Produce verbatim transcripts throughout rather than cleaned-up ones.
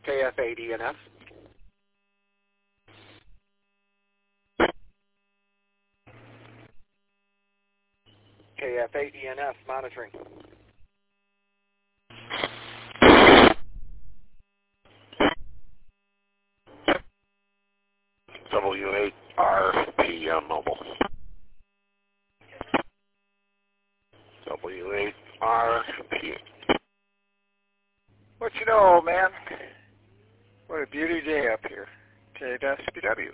K F A D N F. K F A D N F monitoring. W eight R P M mobile. W eight R P. What you know, old man? What a beauty day up here. K S P W.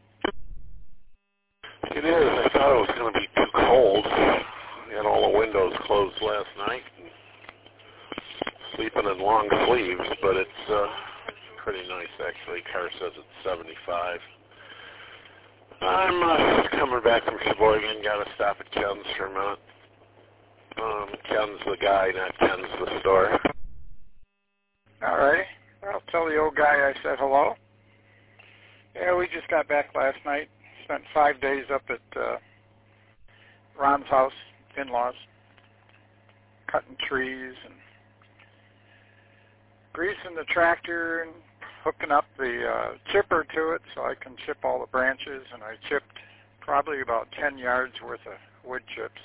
It is. I thought it was going to be too cold. We had all the windows closed last night. And sleeping in long sleeves, but it's uh, pretty nice actually. Car says it's seventy-five. I'm uh, coming back from Sheboygan. Got to stop at Ken's for a minute. Um, Ken's the guy, not Ken's the store. All right. I'll tell the old guy I said hello. Yeah, we just got back last night. Spent five days up at uh, Ron's house, in-laws, cutting trees and greasing the tractor and hooking up the uh, chipper to it so I can chip all the branches. And I chipped probably about ten yards worth of wood chips.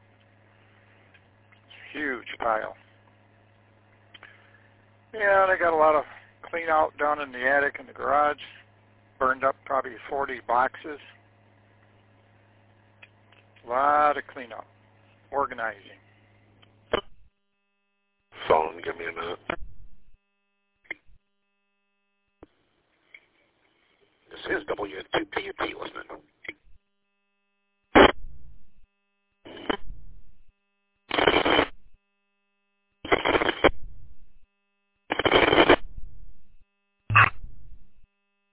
Huge pile. Yeah, they got a lot of clean out down in the attic and the garage. Burned up probably forty boxes. A lot of cleanup, organizing. Phone, give me a minute.